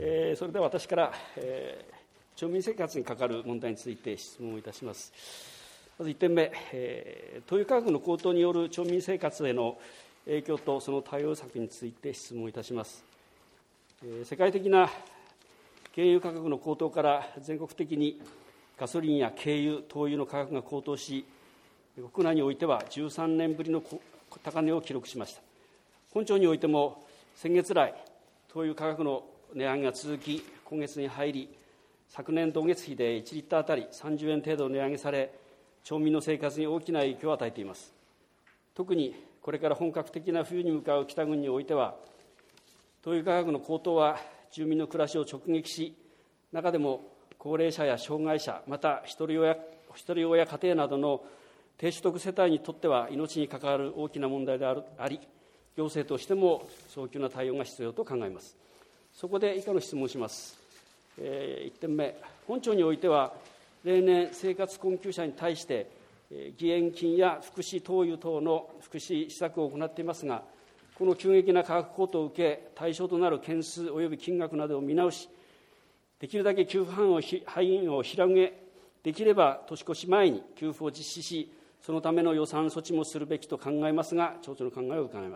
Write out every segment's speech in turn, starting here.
それでは私から、町民生活に関わる問題について質問をいたします。まず1点目、灯油価格の高騰による町民生活への影響とその対応策について質問いたします。世界的な原油価格の高騰から全国的にガソリンや軽油、灯油の価格が高騰し、国内においては13年ぶりの高値を記録しました。本町においても先月来、灯油価格の値上げが続き、今月に入り、昨年同月比で1リッター当たり30円程度値上げされ、町民の生活に大きな影響を与えています。特にこれから本格的な冬に向かう北郡においては、灯油価格の高騰は住民の暮らしを直撃し、中でも高齢者や障害者、またひとり親家庭などの低所得世帯にとっては命に関わる大きな問題であり、行政としても早急な対応が必要と考えます。そこで以下の質問をします。1点目、本町においては、例年、生活困窮者に対して、義援金や福祉灯油等の福祉施策を行っていますが、この急激な価格高騰を受け、対象となる件数及び金額などを見直し、できるだけ給付範囲を広げ、できれば年越し前に給付を実施し、そのための予算措置もするべきと考えますが、町長の考えを伺います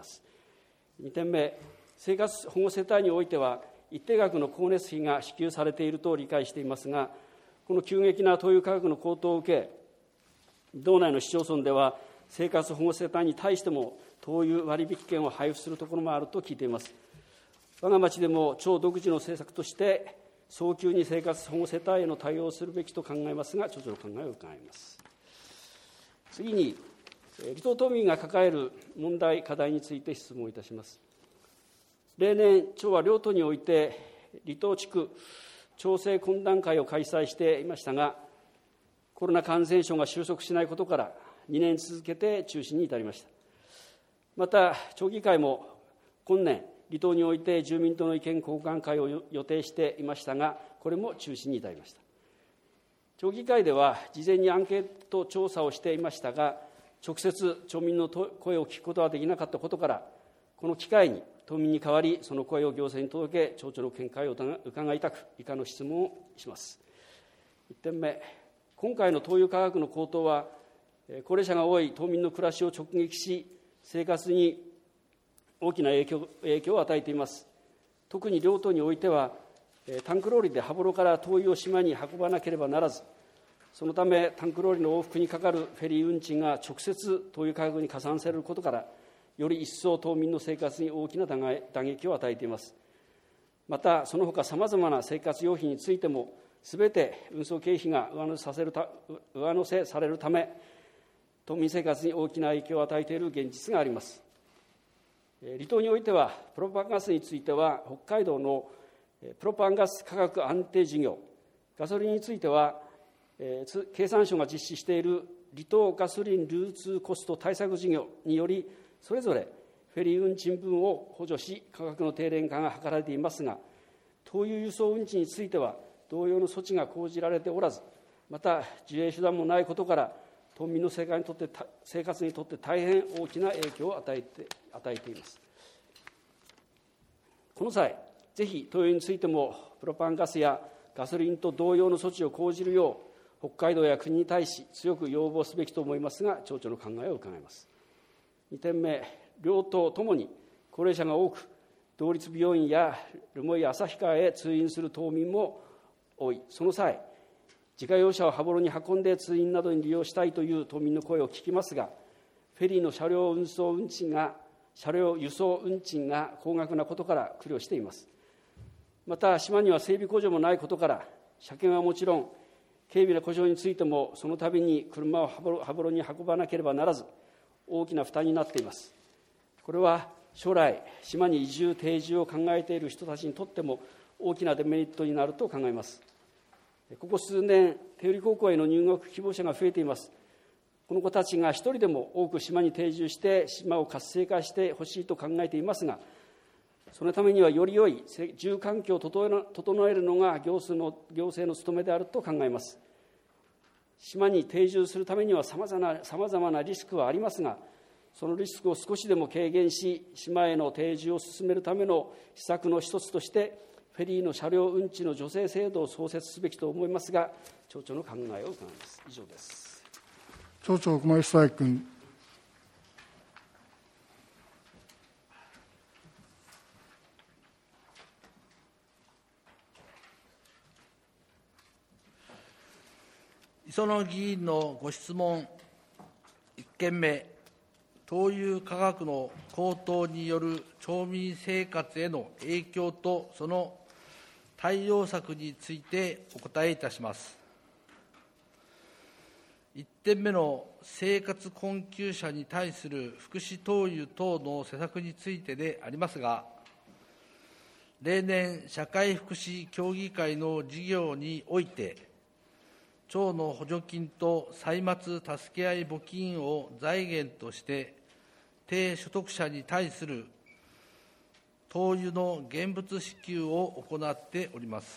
。2点目、生活保護世帯においては、一定額の光熱費が支給されていると理解していますが、この急激な灯油価格の高騰を受け、道内の市町村では、生活保護世帯に対しても、灯油割引券を配布するところもあると聞いています。我が町でも町独自の政策として、早急に生活保護世帯への対応をするべきと考えますが、町長の考えを伺います。次に、離島島民が抱える問題、課題について質問いたします。例年、町は両島において、離島地区調整懇談会を開催していましたが、コロナ感染症が収束しないことから、2年続けて中止に至りました。また、町議会も今年、離島において住民との意見交換会を予定していましたが、これも中止に至りました。町議会では、事前にアンケート調査をしていましたが、直接町民の声を聞くことができなかったことから、この機会に島民に代わり、その声を行政に届け、町長の見解を伺いたく、以下の質問をします。1点目、今回の灯油価格の高騰は、高齢者が多い島民の暮らしを直撃し、生活に大きな影響を与えています。特に両島においては、タンクローリーで羽幌から灯油を島に運ばなければならず、そのためタンクローリーの往復にかかるフェリー運賃が直接灯油価格に加算されることから、より一層島民の生活に大きな打撃を与えています。また、その他さまざまな生活用品についても、すべて運送経費が上乗せされるため、島民生活に大きな影響を与えている現実があります。離島においては、プロパンガスについては、北海道のプロパンガス価格安定事業、ガソリンについては、経産省が実施している離島ガソリン流通コスト対策事業により、それぞれフェリー運賃分を補助し、価格の低廉化が図られていますが、灯油輸送運賃については、同様の措置が講じられておらず、また、自衛手段もないことから、島民の生活にとって大変大きな影響を与えています。この際、ぜひ灯油についても、プロパンガスやガソリンと同様の措置を講じるよう、北海道や国に対し強く要望すべきと思いますが、町長の考えを伺います。2点目、両党ともに高齢者が多く、同立病院や留萌旭川へ通院する島民も多い。その際、自家用車を羽幌に運んで通院などに利用したいという島民の声を聞きますが、フェリーの車両輸送運賃が高額なことから苦慮しています。また、島には整備工場もないことから、車検はもちろん、軽微な故障についても、その度に車を羽幌に運ばなければならず、大きな負担になっています。これは将来、島に移住・定住を考えている人たちにとっても大きなデメリットになると考えます。ここ数年、手売高校への入学希望者が増えています。この子たちが一人でも多く島に定住して、島を活性化してほしいと考えていますが、そのためにはより良い住環境を整えるのが行政の務めであると考えます。島に定住するためにはさまざまなリスクはありますが、そのリスクを少しでも軽減し、島への定住を進めるための施策の一つとして、 フェリーの車両運賃の助成制度を創設すべきと思いますが、町長の考えを伺います。以上です。 町長、小林佐伯君。 磯野議員のご質問1件目、灯油価格の高騰による町民生活への影響とその対応策についてお答えいたします。1点目の生活困窮者に対する福祉灯油等の施策についてでありますが、例年、社会福祉協議会の事業において、町の補助金と歳末助け合い募金を財源として、低所得者に対する灯油の現物支給を行っております。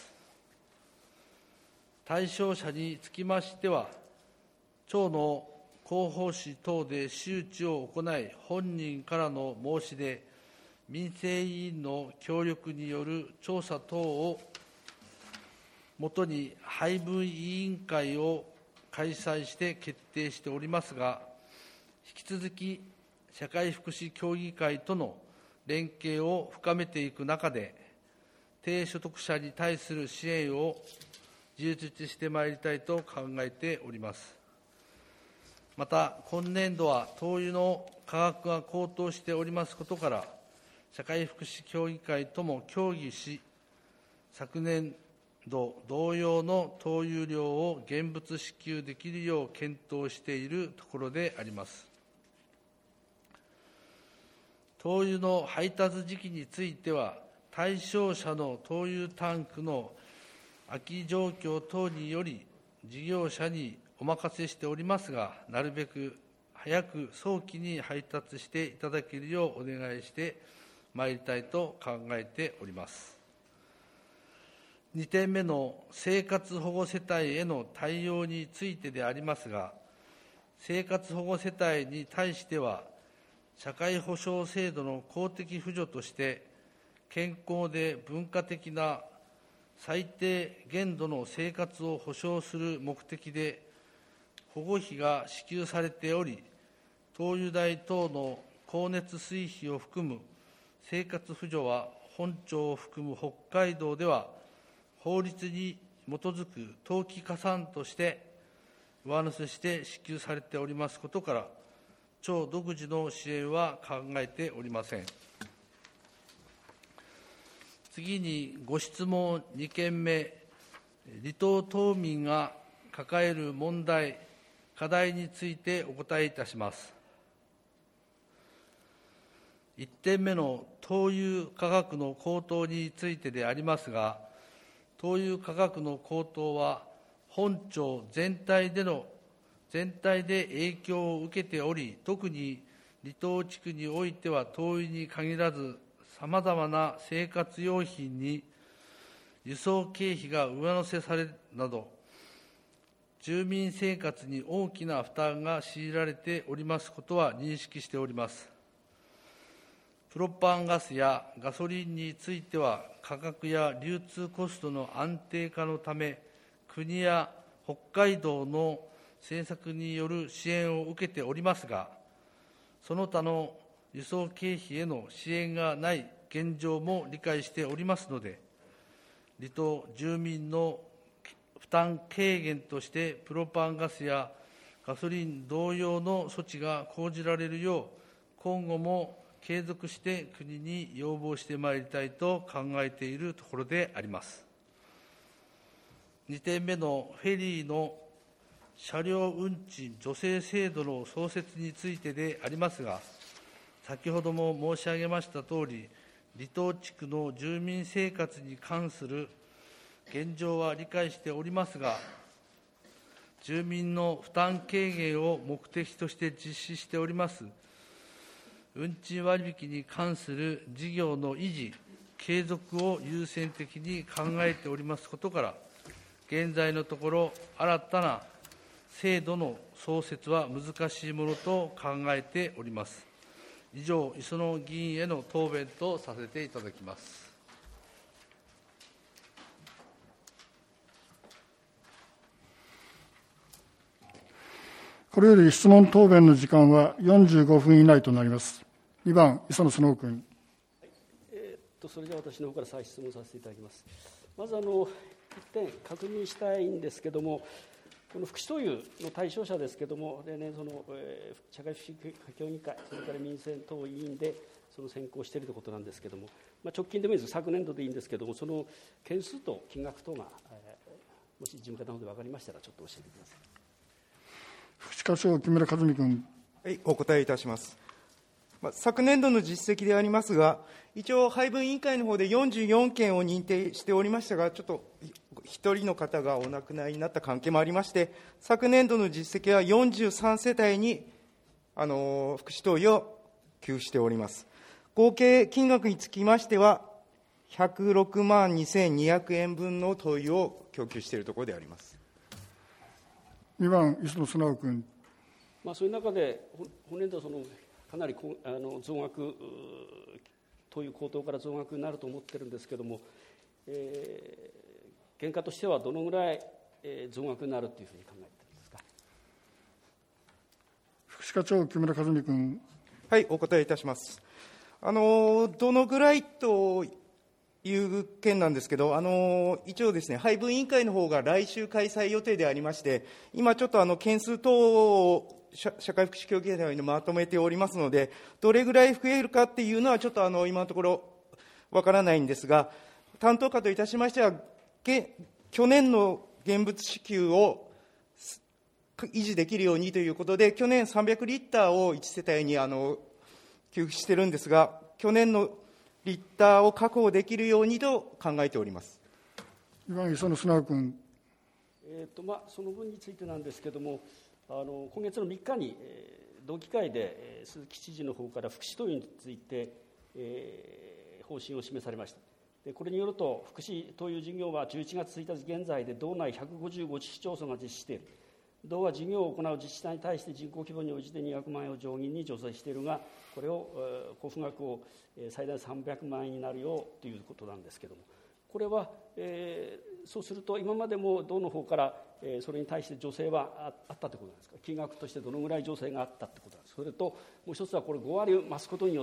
対象者につきましては、町の広報誌等で周知を行い、本人からの申し出、民生委員の協力による調査等をもとに配分委員会を開催して決定しておりますが、引き続き社会福祉協議会との連携を深めていく中で、低所得者に対する支援を充実してまいりたいと考えております。また、今年度は灯油の価格が高騰しておりますことから、社会福祉協議会とも協議し、昨年度同様の灯油量を現物支給できるよう検討しているところであります。灯油の配達時期については、対象者の灯油タンクの空き状況等により、事業者にお任せしておりますが、なるべく早く早期に配達していただけるようお願いしてまいりたいと考えております。2点目の生活保護世帯への対応についてでありますが、生活保護世帯に対しては、社会保障制度の公的扶助として、健康で文化的な最低限度の生活を保障する目的で、保護費が支給されており、灯油代等の光熱水費を含む生活扶助は、本町を含む北海道では、法律に基づく当期加算として上乗せして支給されておりますことから、町独自の支援は考えておりません。次にご質問2件目、離島島民が抱える問題、課題についてお答えいたします。1点目の灯油価格の高騰についてでありますが、灯油価格の高騰は本町全体で影響を受けており、特に離島地区においては灯油に限らず、さまざまな生活用品に輸送経費が上乗せされるなど、住民生活に大きな負担が強いられておりますことは認識しております。プロパンガスやガソリンについては、価格や流通コストの安定化のため、国や北海道の政策による支援を受けておりますが、その他の輸送経費への支援がない現状も理解しておりますので、離島住民の負担軽減として、プロパンガスやガソリン同様の措置が講じられるよう、今後も継続して国に要望してまいりたいと考えているところであります。2点目のフェリーの車両運賃助成制度の創設についてでありますが、先ほども申し上げましたとおり、離島地区の住民生活に関する現状は理解しておりますが、住民の負担軽減を目的として実施しております運賃割引に関する事業の維持、継続を優先的に考えておりますことから、現在のところ、新たな制度の創設は難しいものと考えております。以上、磯野議員への答弁とさせていただきます。 これより質問答弁の時間は45分以内となります。2番、磯野素直君。 それでは私の方から再質問させていただきます。まず一点確認したいんですけれども、この福祉等の対象者ですけれども、例年社会福祉課協議会、それから民生等委員で選考しているということなんですけれども、直近でもいいです、昨年度でいいんですけれども、その件数と金額等が、もし事務方の方で分かりましたら、ちょっと教えてください。 福祉課長、木村和美君。 はい、お答えいたします。昨年度の実績でありますが、一応、配分委員会の方で44件を認定しておりましたが、ちょっと1人の方がお亡くなりになった関係もありまして、昨年度の実績は43世帯に福祉投与を給付しております。合計金額につきましては、106万2200円分の投与を供給しているところであります。 2番、磯野素直君。 そういう中で、本年度かなり増額、という高騰から増額になると思ってるんですけれども、原価としてはどのぐらい増額になるというふうに考えているんですか。 福祉課長、木村和美君。 はい、お答えいたします。どのぐらいという件なんですけど、一応ですね、配分委員会の方が来週開催予定でありまして、今ちょっと件数等を社会福祉協議会にまとめておりますので、どれぐらい増えるかっていうのはちょっと今のところわからないんですが、担当課といたしましては、去年の現物支給を維持できるようにということで、去年300リッターを1世帯に給付しているんですが、去年のリッターを確保できるようにと考えております。 2番、磯野素直君。 その分についてなんですけれども、今月の3日に、同議会で鈴木知事の方から福祉投与について、方針を示されました。でこれによると、福祉投与事業は11月1日現在で道内155市町村が実施している。道は事業を行う自治体に対して人口規模に応じて200万円を上限に助成しているが、これを交付額を最大300万円になるよということなんですけれども、これは、そうすると、今までも道の方からそれに対して助成はあったということなんですか。金額としてどのぐらい助成があったということなんですか。それともう一つは、これ5割増すことによって、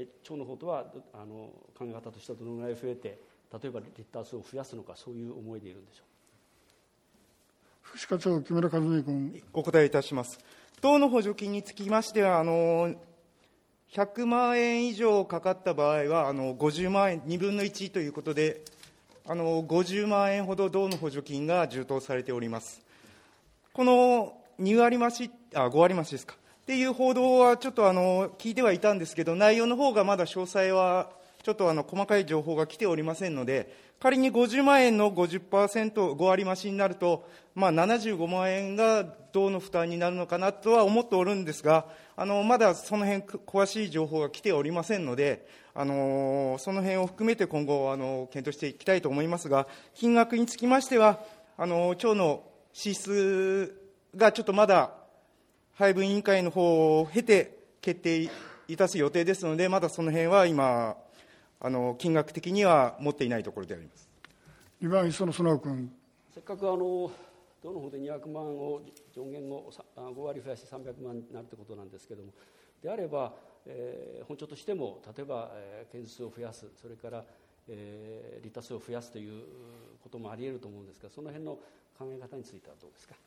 町の方とは考え方としてはどのぐらい増えて、例えばリッター数を増やすのか、そういう思いでいるんでしょう。 福祉課長、木村和美君。 お答えいたします。党の補助金につきましては、100万円以上かかった場合は、50万円、2分の1ということで、50万円ほど道の補助金が充当されております。この2割増し、5割増しですか。っていう報道はちょっと聞いてはいたんですけど、内容の方がまだ詳細は、ちょっと細かい情報が来ておりませんので、仮に50万円の 50%、5割増しになると、75万円が道の負担になるのかなとは思っておるんですが、まだその辺詳しい情報が来ておりませんので、その辺を含めて今後検討していきたいと思いますが、金額につきましては、町の支出がちょっとまだ配分委員会の方を経て決定いたす予定ですので、まだその辺は今、金額的には持っていないところであります。 2番、磯野素直君。 せっかく道の方で200万を上限を5割増やして300万になるということなんですけれども、であれば、本庁としても例えば件数を増やす、それからリッター数を増やすということもあり得ると思うんですが、その辺の考え方についてはどうですか。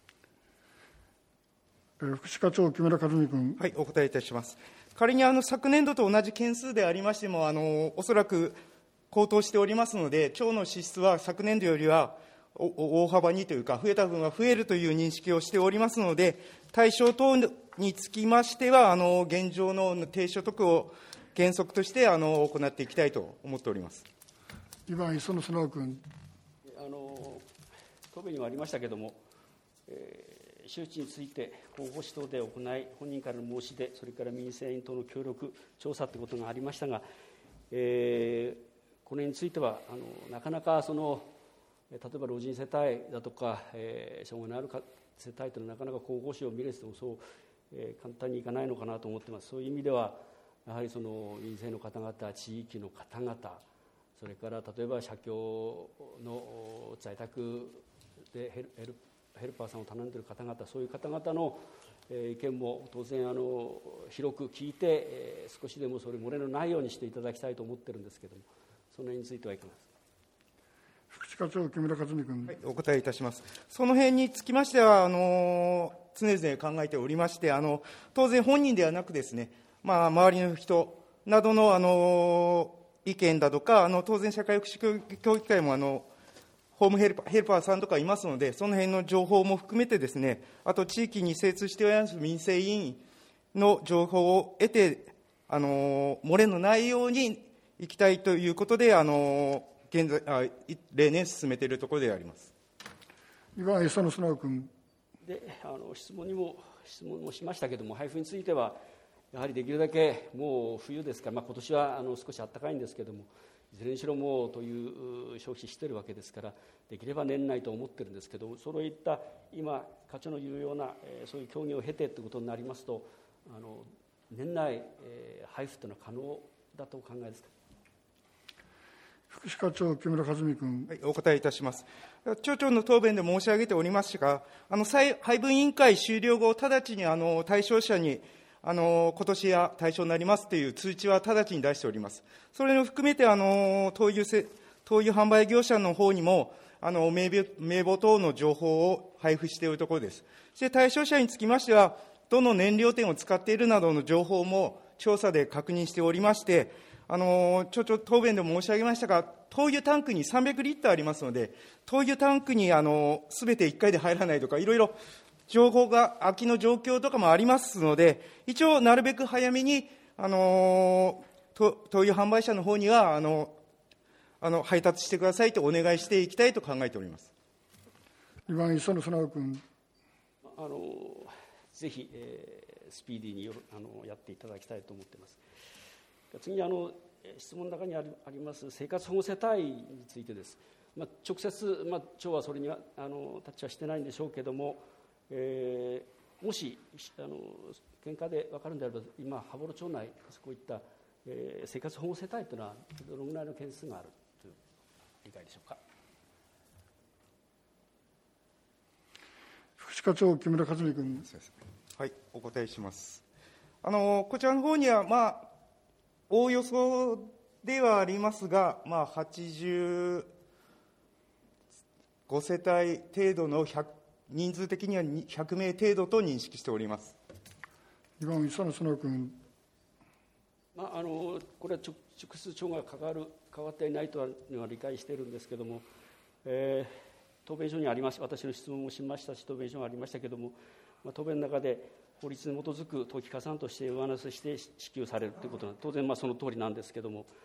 福祉課長、木村和美君。 はい、お答えいたします。仮に昨年度と同じ件数でありましても、おそらく高騰しておりますので、町の支出は昨年度よりは大幅にというか、増えた分は増えるという認識をしておりますので、対象等につきましては、現状の低所得を原則として行っていきたいと思っております。 2番、磯野素直君。 答弁にもありましたけれども、周知について広報指導で行い、本人からの申し出、それから民生委員との協力、調査ということがありましたが、これについてはなかなか例えば老人世帯だとか、障害のある世帯というのはなかなか広報誌を見れてもそう、簡単にいかないのかなと思っています。そういう意味ではやはり民生の方々、地域の方々、それから例えば社協の在宅でヘルヘルパーさんを頼んでいる方々、そういう方々の意見も当然広く聞いて、少しでもそれ漏れのないようにしていただきたいと思っているんですけれども、その辺についてはいかがですか。 福祉課長、木村和美君。 はい、お答えいたします。その辺につきましては、常々考えておりまして、当然本人ではなくですね、周りの人などの、意見だとか、当然社会福祉協議会もホームヘルパーさんとかいますので、その辺の情報も含めてですね、あと地域に精通しております民生委員の情報を得て、漏れのないようにいきたいということで、例年進めているところであります。 2番、磯野素君。 で質問もしましたけれども、配布については、やはりできるだけもう冬ですから、今年は少し暖かいんですけれども、いずれにしろもうという消費しているわけですから、できれば年内と思っているんですけど、そういった今、課長の言うような、そういう協議を経てということになりますと、年内、配布というのは可能だとお考えですか。 福祉課長、木村和美君。 はい、お答えいたします。町長の答弁で申し上げておりますが、配分委員会終了後、直ちに対象者に今年や対象になりますという通知は直ちに出しております。それを含めて灯油販売業者の方にも名簿等の情報を配布しているところです。そして対象者につきましては、どの燃料店を使っているなどの情報も調査で確認しておりまして、町長答弁でも申し上げましたが、灯油タンクに300リッターありますので、灯油タンクにすべて1回で入らないとか、いろいろ情報が、空きの状況とかもありますので、一応、なるべく早めに、灯油販売者の方には配達してくださいとお願いしていきたいと考えております。 2番、磯野素君。 ぜひ、スピーディーにやっていただきたいと思っています。次に質問の中にあります生活保護世帯についてです。直接、町はそれにはタッチはしてないんでしょうけれども、もし見解で分かるんであれば、今、羽幌町内、こういった、生活保護世帯というのは、どのぐらいの件数があるという理解でしょうか。 福祉課長、木村和美君。 はい、お答えします。こちらの方には、おおよそではありますが、85世帯程度の人数的には100名程度と認識しております。 2番、磯野素君。 これは直接町が関わっていないとは理解しているんですけれども、答弁書にあります、私の質問もしましたし、答弁書がありましたけれども、答弁の中で、法律に基づく当期加算として上乗せして支給されるということは、当然その通りなんですけれども、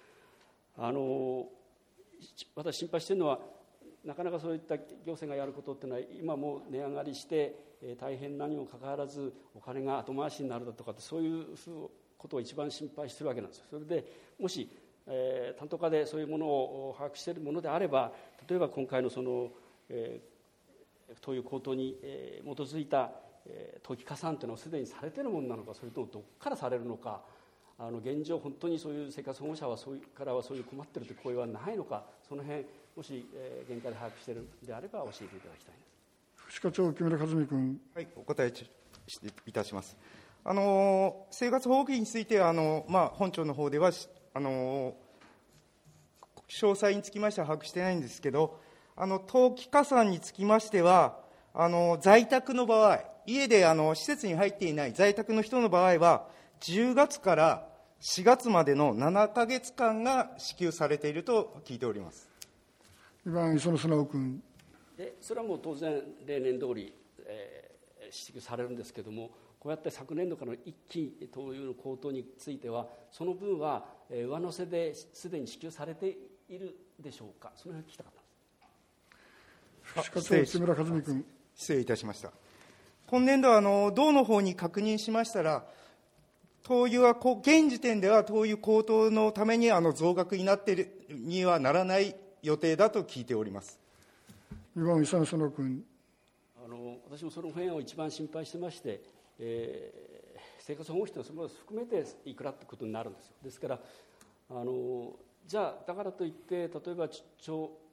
私、心配しているのは、なかなかそういった行政がやることっていうのは、今も値上がりして、大変なにもかかわらず、お金が後回しになるだとかって、そういうことを一番心配しているわけなんですよ。それでもし、担当課でそういうものを把握しているものであれば、例えば今回の灯油高騰に基づいた当期加算というのはすでにされているものなのか、それともどこからされるのか、現状、本当にそういう生活保護者からはそういう困っているという声はないのか、その辺もし現下で把握しているのであれば教えていただきたいです。 福祉課長、木村和美君。 はい、お答えいたします。生活保護費については本庁の方では詳細につきましては把握してないんですけど、当期加算につきましては、在宅の場合、家で施設に入っていない在宅の人の場合は、10月から4月までの7ヶ月間が支給されていると聞いております。 2番、磯野素君。 それはもう当然、例年通り、支給されるんですけれども、こうやって昨年度からの一気灯油の高騰については、その分は上乗せですでに支給されているでしょうか、その辺聞きたかったんです。 福祉課長、木村和美君。 失礼いたしました。今年度は道の方に確認しましたら、灯油は現時点では灯油高騰のために増額になっているにはならない予定だと聞いております。 2番、磯野素君。 私もその辺を一番心配してまして、生活保護費というのはそれを含めていくらということになるんですよ。ですからじゃあだからといって、例えば町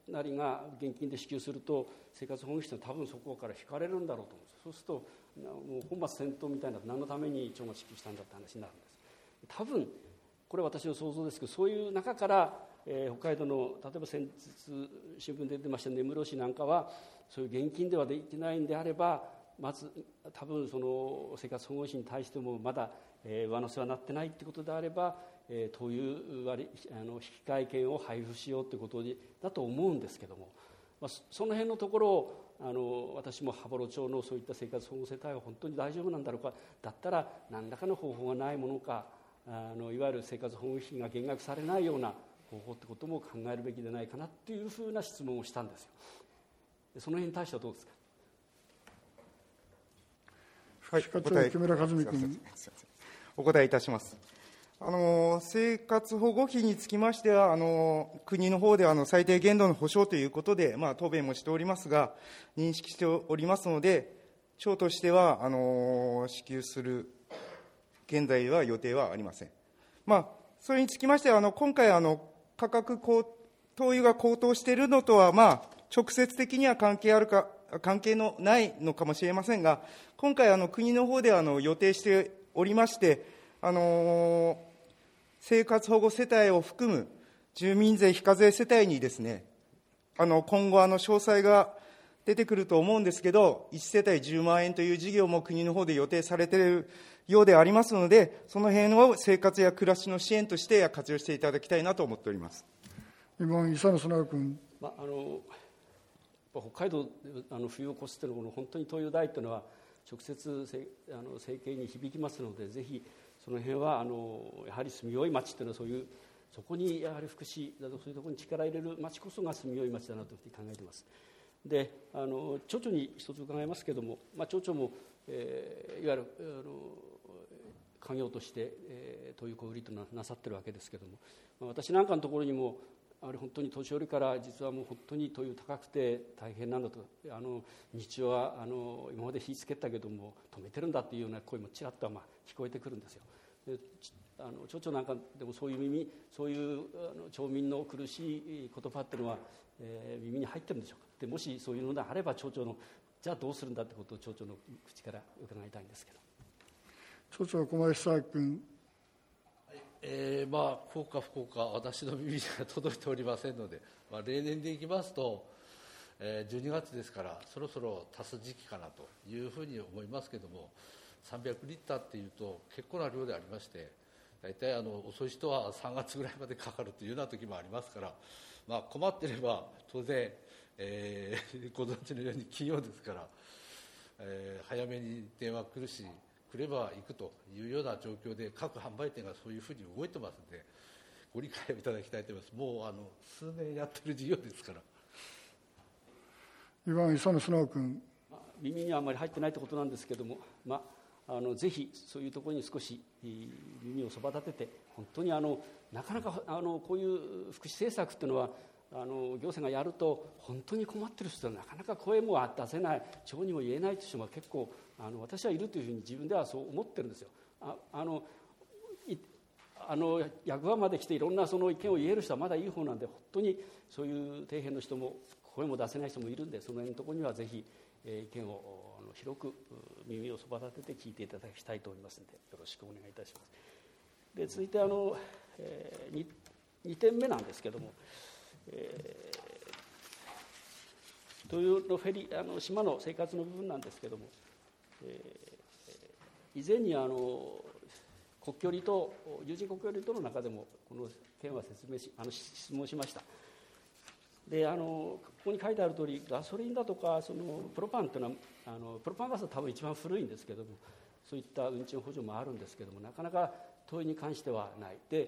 なりが現金で支給すると、生活保護費というのは多分そこから引かれるんだろうと思うんです。そうするともう本末転倒みたいな、何のために町が支給したんだって話になるんです。多分これは私の想像ですけど、そういう中から、北海道の例えば先日新聞で出てました根室市なんかは、そういう現金ではできないんであれば、まず多分その生活保護費に対してもまだ上乗せはなってないということであれば、灯油引換券を配布しようということだと思うんですけども、その辺のところを私も羽幌町のそういった生活保護世帯は本当に大丈夫なんだろうか、だったら何らかの方法がないものか、いわゆる生活保護費が減額されないような方法ということも考えるべきでないかなというふうな質問をしたんですよ。その辺に対してはどうですか。 はい、木村和美君。 お答えいたします。生活保護費につきましては、国の方では最低限度の保障ということで、答弁もしておりますが、認識しておりますので、町としては支給する、現在は予定はありません。それにつきましては、今回価格灯油が高騰しているのとは、直接的には関係のないのかもしれませんが、今回国の方で予定しておりまして、生活保護世帯を含む住民税非課税世帯にですね、今後詳細が出てくると思うんですけど、1世帯10万円という事業も国の方で予定されているようでありますので、その辺を生活や暮らしの支援として活用していただきたいなと思っております。 伊佐野備君。 北海道冬を越すというのは本当に灯油代というのは直接生計に響きますので、ぜひその辺はやはり住みよい町というのはそこにやはり福祉などそういうところに力を入れる町こそが住みよい町だなというふうに考えています。で町長に一つ伺いますけれども、町長も、いわゆる家業として灯油小売りというのはなさっているわけですけれども、私なんかのところにも本当に年寄りから実はもう本当に灯油高くて大変なんだと、日中は今まで火つけたけども止めてるんだというような声もちらっと聞こえてくるんですよ。で町長なんかでもそういう町民の苦しい言葉っていうのは、耳に入ってるんでしょうか。でもしそういうのであれば町長のじゃあどうするんだってことを町長の口から伺いたいんですけど。 町長小林佐伯君。 効果不効果私の耳には届いておりませんので、例年でいきますと、12月ですからそろそろ足す時期かなというふうに思いますけれども、300リッターっていうと結構な量でありまして、大体遅い人は3月ぐらいまでかかるというような時もありますから、困っていれば当然、ご存知のように金曜ですから、早めに電話来るし来れば行くというような状況で各販売店がそういうふうに動いてますので、ご理解をいただきたいと思います。もう数年やってる事業ですから。 伊佐野備君。 耳にはあまり入ってないということなんですけれども、ぜひそういうところに少し耳をそば立てて、本当になかなかこういう福祉政策というのは行政がやると本当に困っている人はなかなか声も出せない、町にも言えないという人が結構私はいるというふうに自分ではそう思ってるんですよ。役場まで来ていろんなその意見を言える人はまだいい方なんで、本当にそういう底辺の人も声も出せない人もいるんで、その辺のところにはぜひ意見を広く耳をそば立てて聞いていただきたいと思いますので、よろしくお願いいたします。で続いて2点目なんですけども、灯油のフェリー島の生活の部分なんですけども、以前に国境離島有人国境離島の中でもこの件は質問しました。でここに書いてある通り、ガソリンだとかプロパンというのはプロパンガスは多分一番古いんですけども、そういった運賃補助もあるんですけども、なかなか灯油に関してはない。で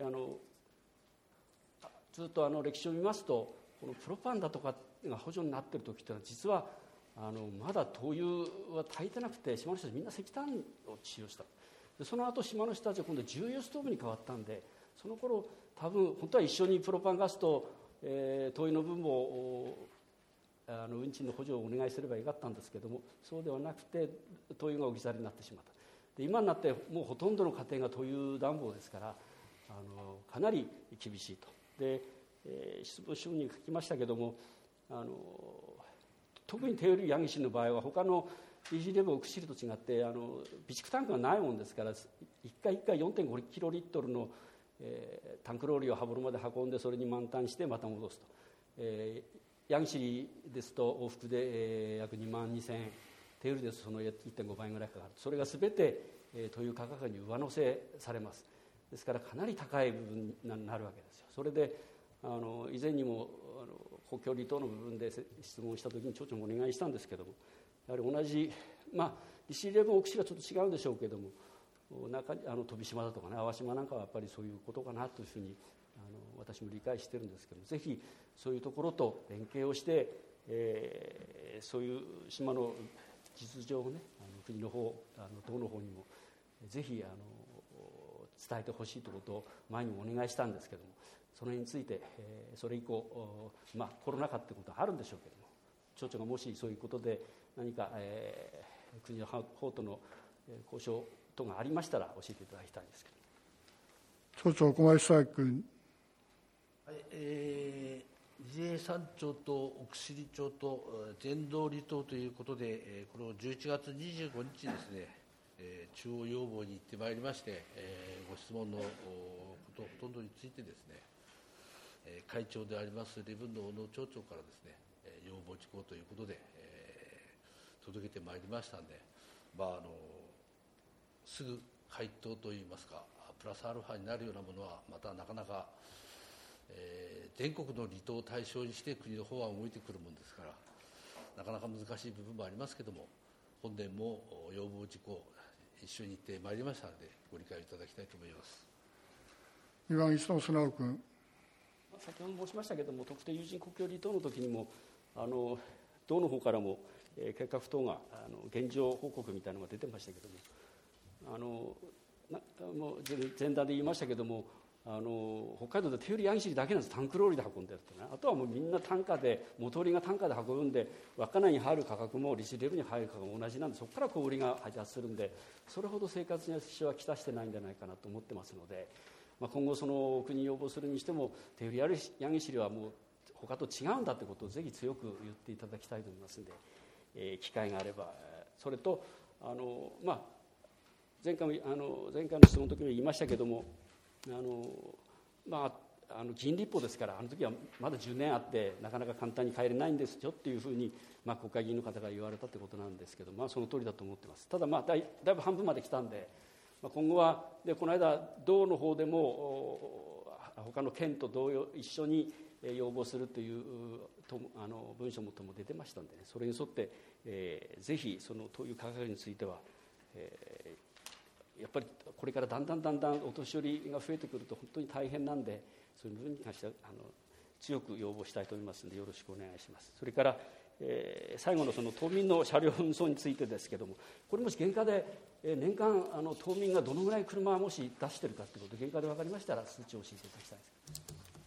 ずっと歴史を見ますと、このプロパンだとかが補助になっている時というのは実はまだ灯油は足りてなくて、島の人たちみんな石炭を使用した。でその後島の人たちは今度重油ストーブに変わったんで、その頃多分本当は一緒にプロパンガスと、灯油の分も運賃の補助をお願いすればよかったんですけども、そうではなくて灯油が置き去りになってしまった。で今になってもうほとんどの家庭が灯油暖房ですからかなり厳しいと。で質問書に書きましたけども、特に手売りヤギシの場合は他のDCレブオクシルと違って備蓄タンクがないもんですから、一回一回 4.5 キロリットルの、タンクローリーを羽幌まで運んでそれに満タンしてまた戻すと、ヤギシですと往復で、約2万2000円、手売りですとその 1.5 倍ぐらいかかる。それが全て、という価格に上乗せされます。ですからかなり高い部分になるわけですよ。それで以前にも公共離島の部分で質問したときに町長もお願いしたんですけども、やはり同じ、DC レブンオクシルはちょっと違うんでしょうけども、飛島だとかね、淡島なんかはやっぱりそういうことかなというふうに私も理解してるんですけども、ぜひそういうところと連携をして、そういう島の実情をね、国の方、党の方にもぜひ伝えてほしいということを前にもお願いしたんですけども、その辺について、それ以降、コロナ禍ということはあるんでしょうけども、町長がもしそういうことで何か、国の方との交渉等がありましたら教えていただきたいんですけど。町長、小林佐伯君。 はい、自衛山町と奥尻町と全道離島ということで、この11月25日ですね、中央要望に行ってまいりまして、ご質問のことほとんどについてですね、会長であります礼文の小野町長からですね、要望事項ということで、届けてまいりましたんで、すぐ回答といいますか、プラスアルファになるようなものはまたなかなか、全国の離島を対象にして国の方は動いてくるものですから、なかなか難しい部分もありますけれども、本年も要望事項一緒に行ってまいりましたので、ご理解いただきたいと思います。 2番、磯野素直君。 先ほど申しましたけれども、特定有人国境離島の時にも道の方からも計画等が現状報告みたいなのが出てましたけれども、もう前段で言いましたけれども、北海道で手売りヤギシリだけなんです。タンクローリーで運んでるとね。あとはもうみんな単価で、元売りが単価で運ぶんで、稚内に入る価格も利子レブに入る価格も同じなんで、そこから小売りが発するんで、それほど生活に支障はきたしてないんじゃないかなと思ってますので、今後その国に要望するにしても、手売りヤギシリはもう他と違うんだということをぜひ強く言っていただきたいと思いますので、機会があれば。それと前回の質問の時も言いましたけれども、議員立法ですから、あの時はまだ10年あってなかなか簡単に変えれないんですよっていうふうに、国会議員の方が言われたということなんですけど、その通りだと思ってます。ただだいぶ半分まで来たんで、今後はこの間道の方でも他の県と同様一緒に要望するという文書も出てましたので、それに沿って、ぜひそのという価格については、やっぱりこれからだんだんお年寄りが増えてくると本当に大変なんで、そういう部分に関しては強く要望したいと思いますので、よろしくお願いします。それから、最後のその島民の車両運送についてですけども、これもし原価で年間島民がどのぐらい車をもし出しているかということ、原価で分かりましたら数値を教えていただきたいです。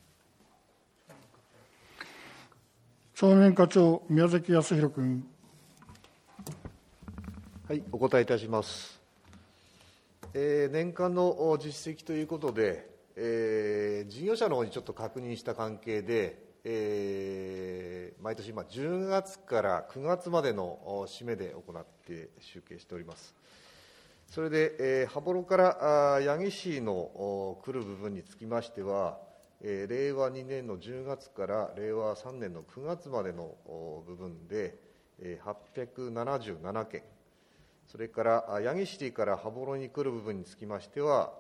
町民課長、宮崎康弘君。 はい、お答えいたします。年間の実績ということで、事業者の方にちょっと確認した関係で、毎年10月から9月までの締めで行って集計しております。それで、羽幌から八木市の来る部分につきましては、令和2年の10月から令和3年の9月までの部分で877件、それから八木市から羽幌に来る部分につきましては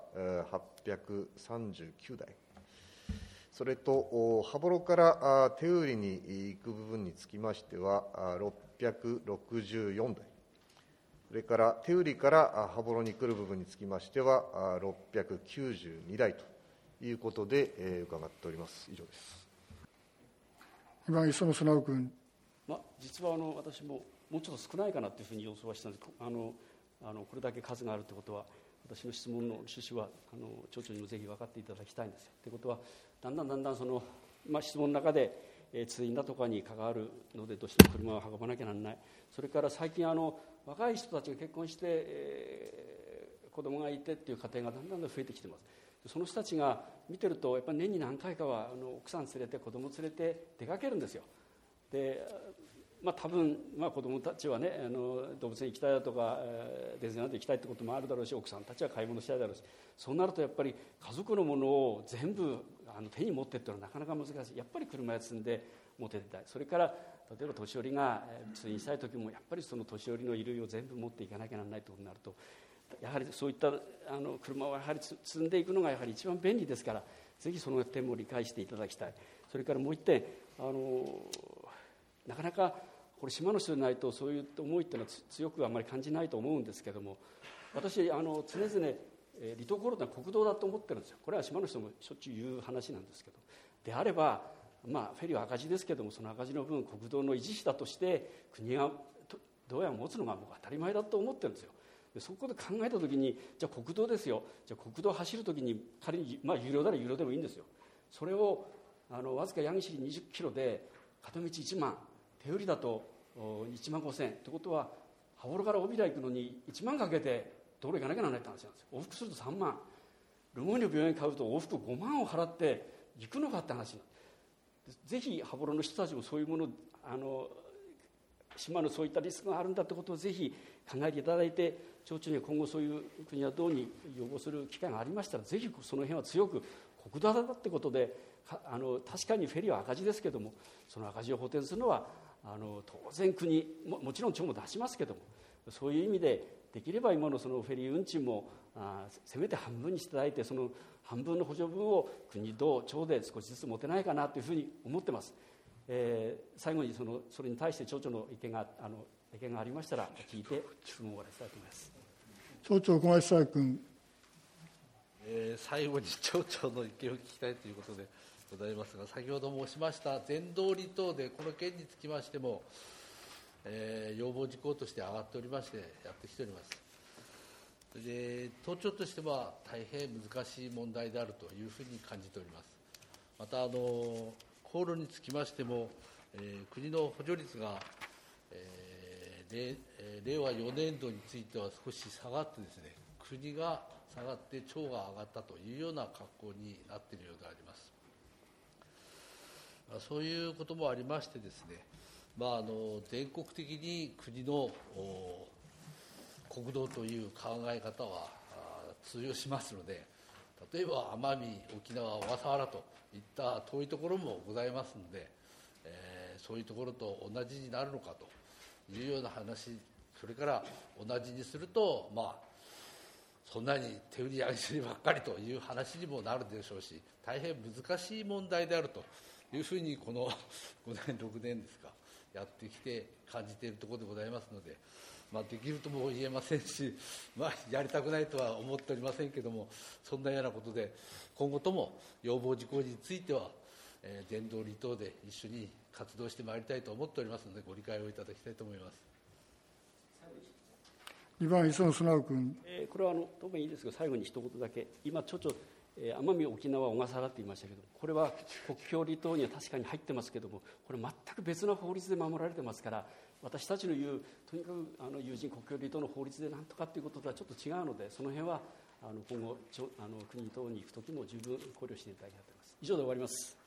839台、それと羽幌から手売りに行く部分につきましては664台、それから手売りから羽幌に来る部分につきましては692台ということで伺っております。以上です。 2番、磯野素直君。 実は私ももうちょっと少ないかなというふうに予想はしたんです。これだけ数があるということは、私の質問の趣旨は町長にもぜひ分かっていただきたいんですよ。ということは、だんだんその、質問の中で、通院だとかに関わるのでどうしても車を運ばなきゃならない。それから最近若い人たちが結婚して、子供がいてっていう家庭がだんだん増えてきています。 その人たちが見てると、やっぱり年に何回かは奥さん連れて子供連れて出かけるんですよ。で、多分、子供たちはね、動物園行きたいだとか、ディズニーランド行きたいってこともあるだろうし、奥さんたちは買い物したいだろうし、そうなるとやっぱり家族のものを全部手に持ってっていうのはなかなか難しい。やっぱり車へ積んで持って出たい。それから例えば年寄りが通院したい時も、やっぱりその年寄りの衣類を全部持っていかなきゃならないということになると、やはりそういった車をやはり積んでいくのがやはり一番便利ですから、ぜひその点も理解していただきたい。それからもう一点、なかなかこれ島の人でないとそういう思いっていうのは強くあまり感じないと思うんですけども、私常々離島航路というのは国道だと思ってるんですよ。これは島の人もしょっちゅう言う話なんですけど、であれば、フェリーは赤字ですけども、その赤字の分国道の維持費だとして国がどうやら持つのがもう当たり前だと思ってるんですよ。でそこで考えたときに、じゃあ国道ですよ、じゃあ国道を走るときに仮に、有料なら有料でもいいんですよ。それをわずか矢岸20キロで片道1万、手売りだと1万5000円ってことは、羽幌から小平行くのに1万かけて道路行かなきゃならないって話なんですよ。往復すると3万、留萌の病院買うと往復5万を払って行くのかって話なんです。ぜひ羽幌の人たちもそういうもの、島のそういったリスクがあるんだってことをぜひ考えていただいて、町長には今後そういう国や道に要望する機会がありましたら、ぜひその辺は強く国道だってことで、確かにフェリーは赤字ですけども、その赤字を補填するのは当然国 もちろん町も出しますけども、そういう意味でできれば今のそのフェリー運賃もせめて半分にしていただいて、その半分の補助分を国と町で少しずつ持てないかなというふうに思ってます。最後にそれに対して町長の意見がありましたら聞いて質問を終わらせたいと思います。 町長、小林沙耶君。 最後に町長の意見を聞きたいということでございますが、先ほど申しました全道離島でこの件につきましても、要望事項として上がっておりましてやってきております。で、島長としては大変難しい問題であるというふうに感じております。また航路につきましても、国の補助率が、令和4年度については少し下がってですね、国が下がって町が上がったというような格好になっているようであります。そういうこともありましてですね、全国的に国の国道という考え方は通用しますので、例えば奄美、沖縄、小笠原といった遠いところもございますので、そういうところと同じになるのかというような話、それから同じにすると、そんなに手売り上げするばっかりという話にもなるでしょうし、大変難しい問題であるというふうにこの5年、6年ですか、やってきて感じているところでございますので、できるとも言えませんし、やりたくないとは思っておりませんけれども、そんなようなことで今後とも要望事項については全道離島で一緒に活動してまいりたいと思っておりますので、ご理解をいただきたいと思います。 2番、磯野素直君。 これは当面いいですが、最後に一言だけ、今町長、奄美、沖縄、小笠原と言いましたけど、これは国境離島には確かに入ってますけども、これ全く別の法律で守られてますから、私たちの言うとにかく友人国境離島の法律でなんとかということとはちょっと違うので、その辺は今後国等に行くときも十分考慮していただきたいと思います。以上で終わります。